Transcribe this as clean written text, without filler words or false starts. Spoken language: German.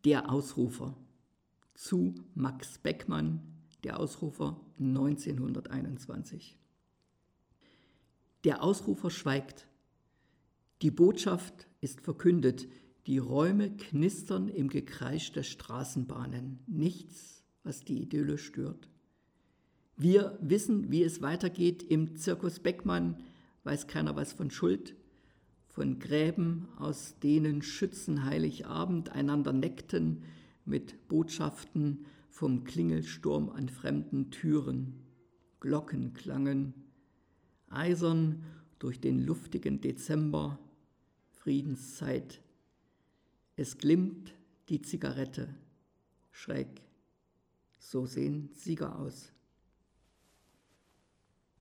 Der Ausrufer. Zu Max Beckmann, Der Ausrufer 1921. Der Ausrufer schweigt. Die Botschaft ist verkündet. Die Räume knistern im Gekreisch der Straßenbahnen. Nichts, was die Idylle stört. Wir wissen, wie es weitergeht. Im Zirkus Beckmann weiß keiner was von Schuld. Von Gräben, aus denen Schützen Heiligabend einander neckten, mit Botschaften vom Klingelsturm an fremden Türen. Glocken klangen, eisern durch den luftigen Dezember, Friedenszeit. Es glimmt die Zigarette, schräg, so sehen Sieger aus.